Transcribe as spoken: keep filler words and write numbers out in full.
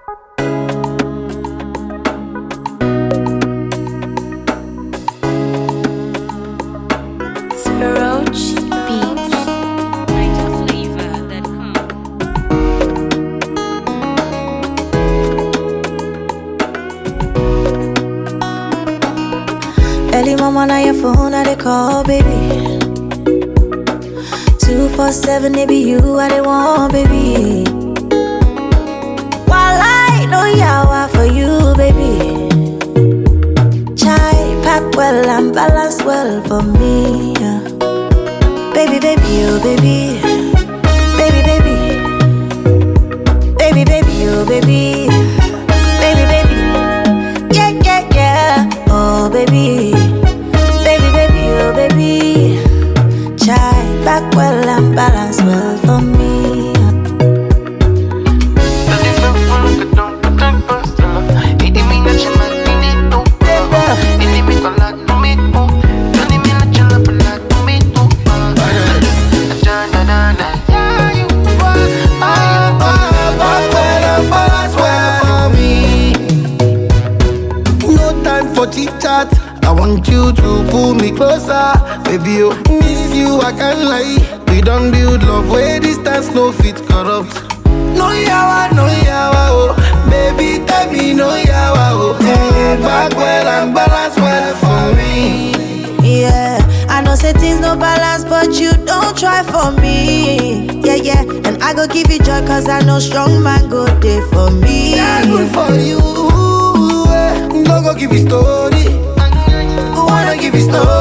Early mama on your phone, I they call, baby. Two four seven, it be you, I they want, baby. While I know yawa for you, baby. Chai pack well and balance well for me, yeah. Baby, baby, oh baby. Baby, baby. Baby, baby, oh baby. Baby, baby. Yeah, yeah, yeah. Oh baby. Baby, baby, oh baby. Chai back well and balance well for me, yeah. Chit-chat, I want you to pull me closer. Baby, oh, miss you, I can't lie. We don't build love where distance no fit corrupt. No yawa, no yawa, oh. Baby, tell me no yawa, oh. Mm, back well and balance well for me. Yeah, I know say things no balance, but you don't try for me. Yeah, yeah, and I go give you joy, cause I know strong man go there for me. Yeah, good for you. No go give you story. Who wanna give you story?